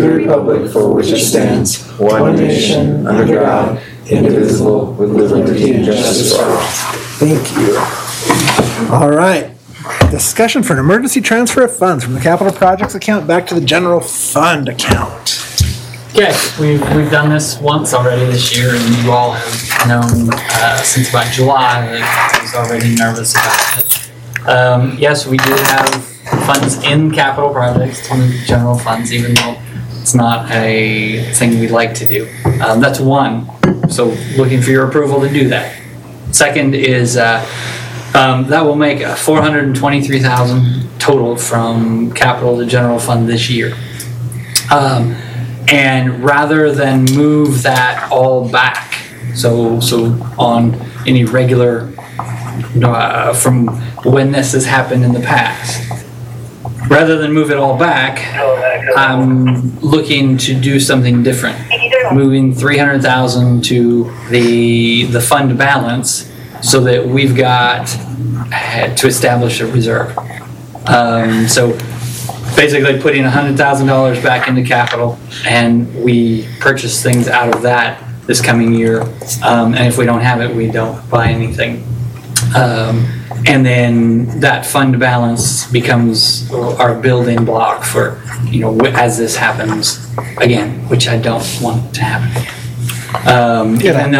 the republic for which it stands, one nation, under God, indivisible, with liberty and justice for all. Thank you. All right. Discussion for an emergency transfer of funds from the capital projects account back to the general fund account. Okay, we've done this once already this year, and you all have known since about July that I was already nervous about it. Yes, we do have funds in capital projects, in general funds, even though it's not a thing we'd like to do. That's one, so looking for your approval to do that. Second is that will make a $423,000 total from capital to general fund this year. And rather than move that all back, so on any regular, from when this has happened in the past, rather than move it all back, I'm looking to do something different. Moving $300,000 to the fund balance so that we've got to establish a reserve. So basically putting $100,000 back into capital, and we purchase things out of that this coming year. And if we don't have it, we don't buy anything. And then that fund balance becomes our building block for, as this happens again, which I don't want to happen again.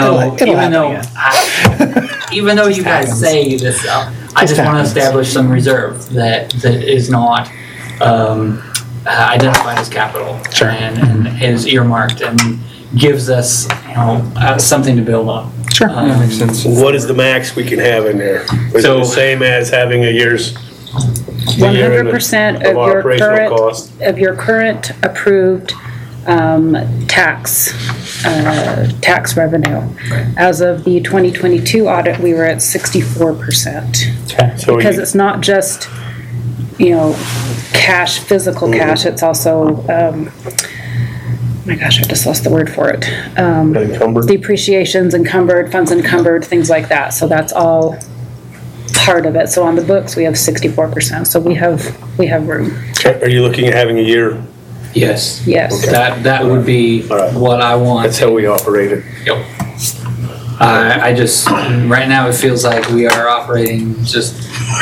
Even though you guys say this, I just want to establish some reserve that is not identified as capital, Sure. and is earmarked and gives us something to build on. Sure. That makes sense. What is the max we can have in there? Is So- it the same as having a year's? 100% of your operational cost? current approved tax revenue. Right. As of the 2022 audit, we were at 64%. So Because it's not just, cash, physical cash, it's also, my gosh, I just lost the word for it. encumbered? Depreciations encumbered, funds encumbered, things like that. So that's all part of it. So on the books, we have 64%. So we have room. Are you looking at having a year? Yes. Yes. That would be All right. what I want. That's how we operated. Yep. I just, right now it feels like we are operating just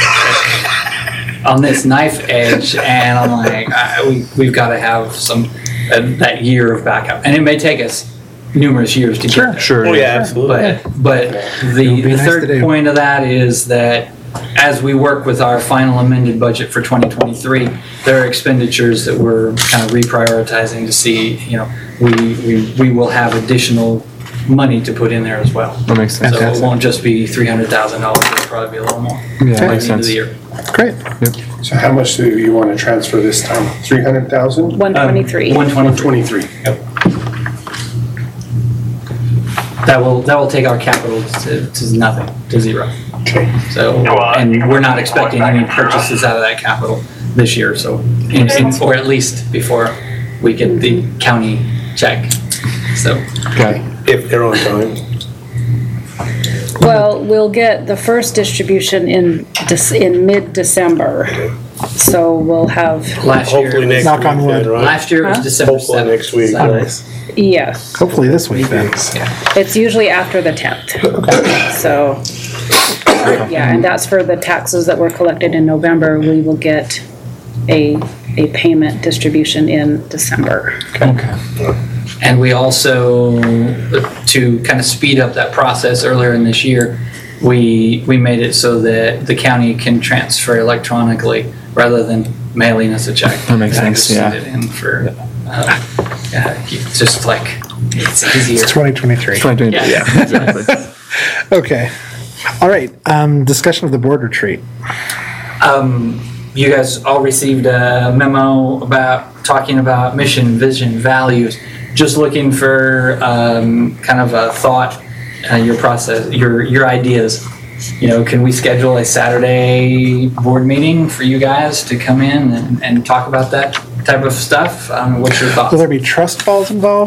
on this knife edge, and I'm like, we've got to have that year of backup. And it may take us numerous years to get there. Sure. Oh, yeah, absolutely. But the nice to third do. point of that is that as we work with our final amended budget for 2023, there are expenditures that we're kind of reprioritizing to see, we will have additional money to put in there as well. That makes sense. So it won't just be $300,000, it'll probably be a little more. Yeah, by makes the end of sense. the year. Great. So how much do you want to transfer this time? 300,000? 123. 123. 123. That will take our capital to nothing, to zero. Okay. So, and we're not expecting any purchases out of that capital this year, so, or at least before we get the county check, so. Got it. If they're on time. Well, we'll get the first distribution in mid-December. So we'll have, Last Hopefully year, next Knock week on wood. then, right? last year it was Huh? December 7th. Hopefully next week. So, Nice. yes, Hopefully this week then. it's usually after the 10th. So, yeah, and that's for the taxes that were collected in November. We will get a payment distribution in December. And we also, to kind of speed up that process earlier in this year, we made it so that the county can transfer electronically rather than mailing us a check. That makes And sense, just send yeah. it in for, just like, it's easier. It's 2023. 2020. Yeah. Yeah, exactly. Okay. All right. Discussion of the board retreat. You guys all received a memo talking about mission, vision, values. Just looking for kind of a thought, your process, your ideas. Can we schedule a Saturday board meeting for you guys to come in and talk about that type of stuff? What's your thoughts? Will there be trust falls involved?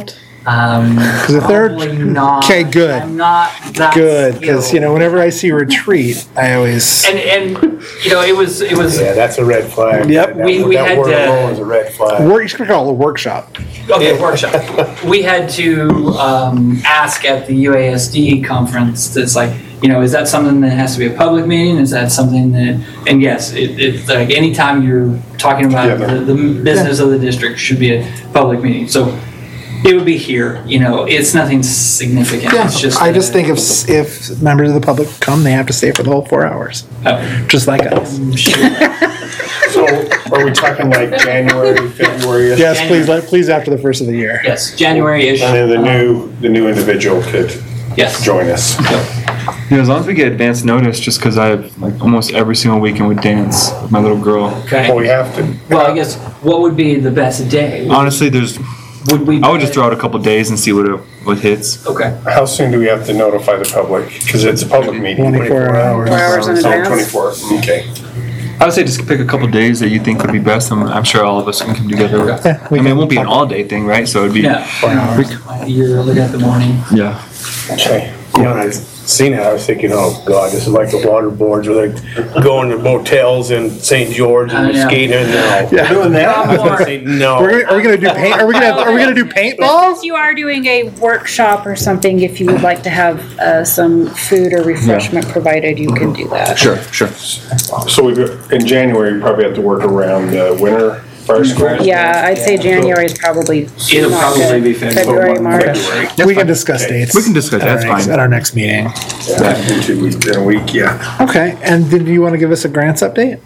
'Cause if they're- Probably not. Okay, good. I'm not that Good, because, skilled. whenever I see retreat, I always, And it was Yeah, that's a red flag. Yep. That We that had word to- alone is a red flag. you should call it a workshop. okay, workshop. We had to ask at the UASD conference. That's like, is that something that has to be a public meeting? Is that something that? And yes, it's like anytime you're talking about Yeah. the business of the district should be a public meeting. So it would be here. It's nothing significant. It's just. I just think if members of the public come, they have to stay for the whole 4 hours, Oh, just like us. sure. So are we talking like January, February? Yes, please after the first of the year. Yes, January-ish. And then the new individual could Yes. join us. As long as we get advance notice, just because I have like almost every single weekend with dance with my little girl. Okay. Well, we have to. Well, I guess what would be the best day? Honestly, I would just throw out a couple days and see what hits. Okay. How soon do we have to notify the public? Because it's a public meeting. 24 hours. 4 hours in So advance. 24, okay. I would say just pick a couple days that you think would be best. I'm sure all of us can come together. Yeah, I mean, it won't be an all-day thing, right? So it'd be Yeah. You're looking at the morning. yeah. Okay. When I seen it, I was thinking, oh God, this is like the water boards where they're going to motels in St. George and Yeah. skating. No. Yeah. Doing that? I was gonna say no. Are we gonna do paint? Are we gonna do paintballs? If you are doing a workshop or something, if you would like to have some food or refreshment provided, you can do that. Sure. So in January, we probably have to work around winter fire school. Yeah, I'd say January is probably. It'll not probably good. be February. March. We can discuss dates. We can discuss, at our that's next- fine. At our next meeting. Yeah, in 2 weeks, in a week, yeah. Okay, and then do you want to give us a grants update?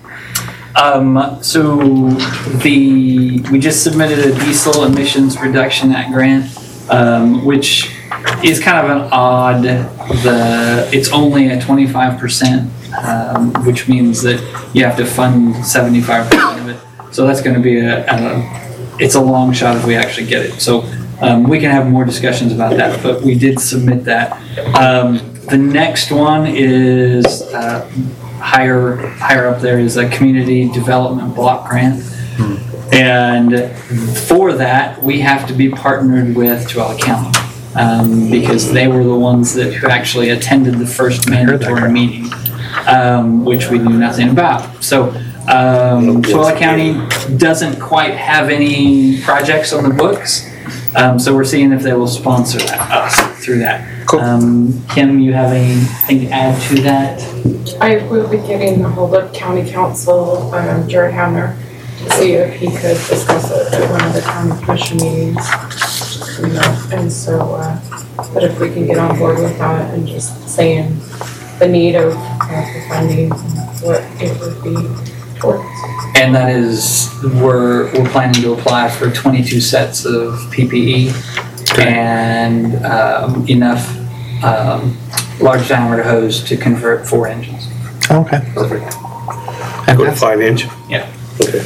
So we just submitted a diesel emissions reduction act grant, which is kind of an odd. It's only a 25%, which means that you have to fund 75% of it. So that's going to be it's a long shot if we actually get it. So we can have more discussions about that, but we did submit that. The next one is higher up there is a community development block grant. And for that, we have to be partnered with Tuala County because they were the ones who actually attended the first mandatory meeting, which we knew nothing about. So Tuala County doesn't quite have any projects on the books, so we're seeing if they will sponsor us through that. Cool. Kim, you have anything to add to that? I will be getting a hold of County Council, Jared Hamner, to see if he could discuss it at one of the county commission meetings. And so, but if we can get on board with that and just saying the need of the funding, and what it would be towards. And that is, we're planning to apply for 22 sets of PPE and enough large diameter hose to convert 4 engines. Okay. Perfect. Go to 5-inch. Yeah. Okay.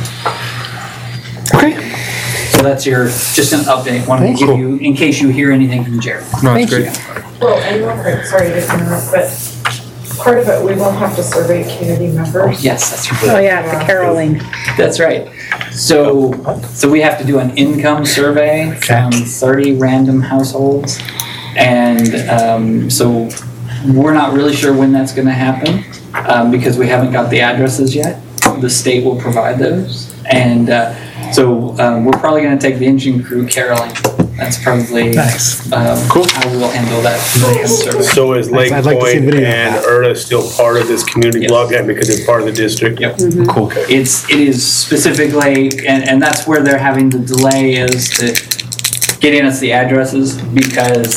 Okay. So that's just an update. Wanted to give you, in case you hear anything from Jared. No, Thank it's you. great. Well, and real quick, sorry to interrupt, but part of it, we will have to survey community members. Yes, that's right. Oh, yeah, the caroling. That's right. So we have to do an income survey from 30 random households. And so we're not really sure when that's going to happen because we haven't got the addresses yet. The state will provide those. And so we're probably going to take the engine crew caroling. That's probably Nice. cool. How we'll handle that survey. So is Lake I'd like to see a Point video of and that. Erta still part of this community Yes. block grant because it's part of the district? Yep. Cool. It is specifically, and that's where they're having the delay is to getting us the addresses because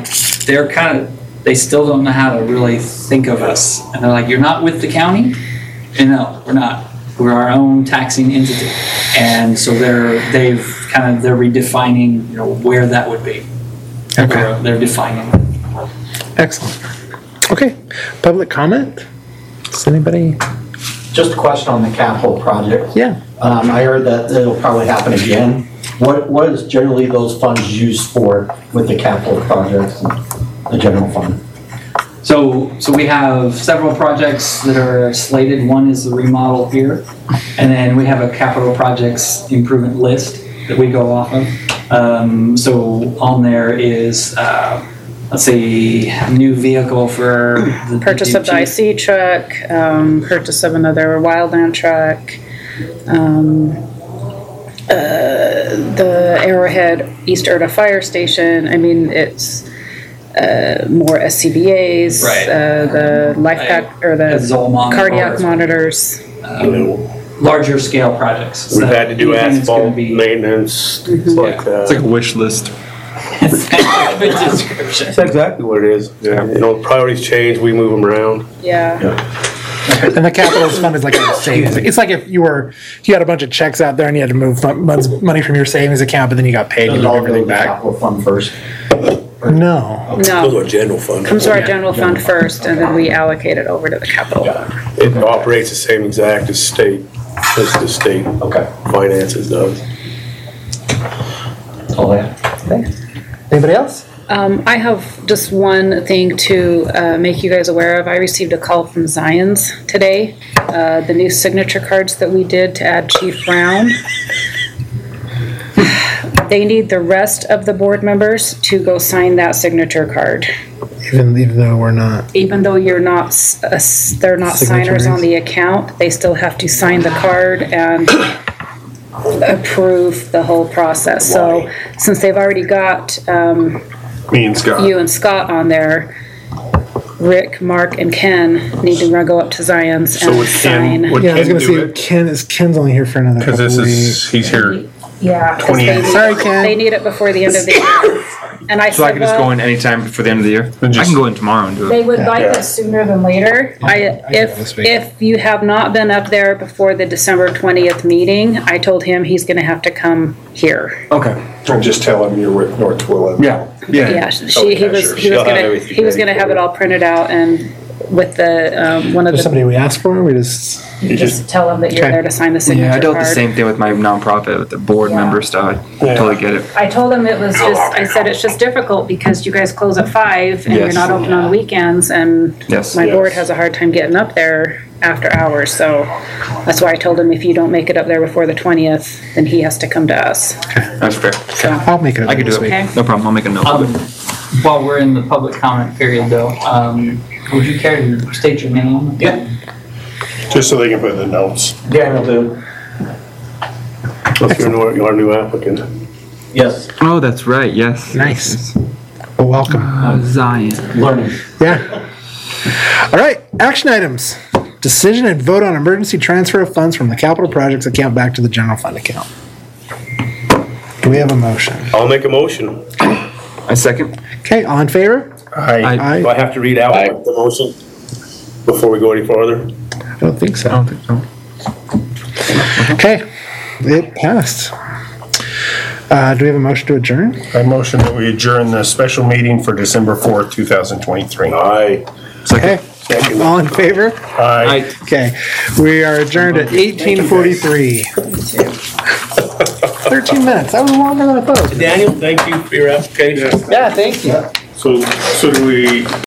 they still don't know how to really think of us. And they're like, you're not with the county? And no, we're not. We're our own taxing entity. And so they're redefining, where that would be. Okay. They're defining. Excellent. Okay. Public comment? Does anybody? Just a question on the capital project. Yeah. I heard that it'll probably happen again. What is generally those funds used for with the capital projects and the general fund? So we have several projects that are slated. One is the remodel here, and then we have a capital projects improvement list that we go off of. So on there is, let's see, new vehicle for the Purchase of the chief. IC truck, purchase of another wildland truck, the Arrowhead East Erta Fire Station. I mean, it's more SCBA's, Right. the life pack or the Zolmon cardiac bars. monitors. Larger scale projects. We've So had to do anything that's gonna asphalt be- maintenance, things like that. It's like a wish list. It's kind of a description. That's exactly what it is. Yeah. You know, priorities change, we move them around. Yeah. And the capital fund is like a savings. It's like if you had a bunch of checks out there and you had to move money from your savings account, but then you got paid and Does you it got all go to everything the back. capital fund first? No. Those No, are general fund. comes to our general fund first, and then we allocate it over to the capital fund. It operates the same exact as the state Okay. finances does. All that. Anybody else? I have just one thing to make you guys aware of. I received a call from Zions today. The new signature cards that we did to add Chief Brown. They need the rest of the board members to go sign that signature card. Even though we're not. Even though you're not, they're not signers on Signatories. the account, they still have to sign the card and approve the whole process. So since they've already got Me and Scott. you and Scott on there, Rick, Mark, and Ken need to go up to Zions So and would Ken, sign. would Yeah, I was Ken gonna do say it? Ken's only here for another Because couple this weeks. is, he's here. Yeah. 'cause 28. they need- Sorry, Ken. They need it before the end of the year. And I So I said, can just go well, in anytime before the end of the year? I just- can go in tomorrow and do they it. would like it sooner than later. If you have not been up there before the December 20th meeting, I told him he's gonna have to come here. Okay. And just tell him you're with North Twilla. Yeah. Yeah, Yeah. he sure. was She'll have gonna, everything he was ready gonna for have it you. all printed out and with the, one of There's the, somebody we asked for, we just. just tell him that you're Okay. there to sign the Yeah, signature I dealt the card. same thing with my nonprofit with the board Yeah. member stuff. I totally get it. I told him it was just, I said, it's just difficult because you guys close at 5 and you're Yes. not open on the weekends and Yes. my board has a hard time getting up there after hours, so that's why I told him if you don't make it up there before the 20th, then he has to come to us. That's fair. So, I'll make it. I can do this it. week. Okay. No problem. I'll make a note of it. While we're in the public comment period though, would you care to state your name? Yeah. Just so they can put in the notes. Daniel, do. If you're our new applicant. Yes, Oh, that's right. Yes. Nice. Well, welcome. Zion. learning. Yeah. All right, action items. Decision and vote on emergency transfer of funds from the capital projects account back to the general fund account. Do we have a motion? I'll make a motion. A second. Okay, all in favor? Aye. Do I have to read out the motion before we go any farther? I don't think I so. don't think so. Okay, it passed. Do we have a motion to adjourn? I motion that we adjourn the special meeting for December 4th, 2023. Aye. Okay, all in favor? Aye. Okay, we are adjourned at 18:43. 13 minutes, that was longer than I thought. Daniel, thank you for your application. Yeah, thank you. So do we